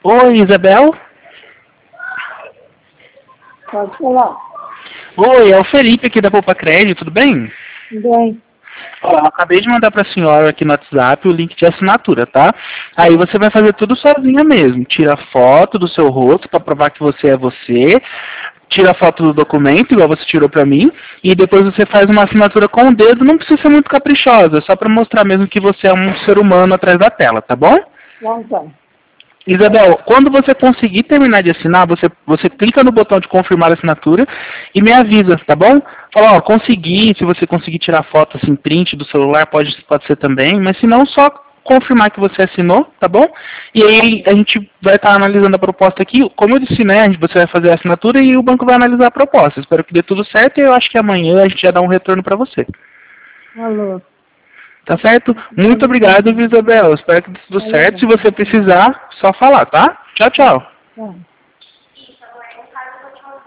Oi, Isabel? Pode falar. Oi, é o Felipe aqui da Poupa Crédito, tudo bem? Bem, Ó, eu acabei de mandar para a senhora aqui no WhatsApp o link de assinatura, tá? Aí você vai fazer tudo sozinha mesmo. Tira foto do seu rosto para provar que você é você. Tira foto do documento, igual você tirou para mim. E depois você faz uma assinatura com o dedo. Não precisa ser muito caprichosa, só para mostrar mesmo que você é um ser humano atrás da tela, tá bom? não tá. Isabel, quando você conseguir terminar de assinar, você clica no botão de confirmar a assinatura e me avisa, tá bom? Fala, ó, consegui, se você conseguir tirar foto assim, print do celular, pode ser também, mas se não, só confirmar que você assinou, tá bom? E aí a gente vai estar analisando a proposta aqui. Como eu disse, né, você vai fazer a assinatura e o banco vai analisar a proposta. Espero que dê tudo certo e eu acho que amanhã a gente já dá um retorno para você. Alô. Tá certo? Muito obrigado, Isabel. Espero que dê tudo certo. Se você precisar, só falar, tá? Tchau, tchau. Tá.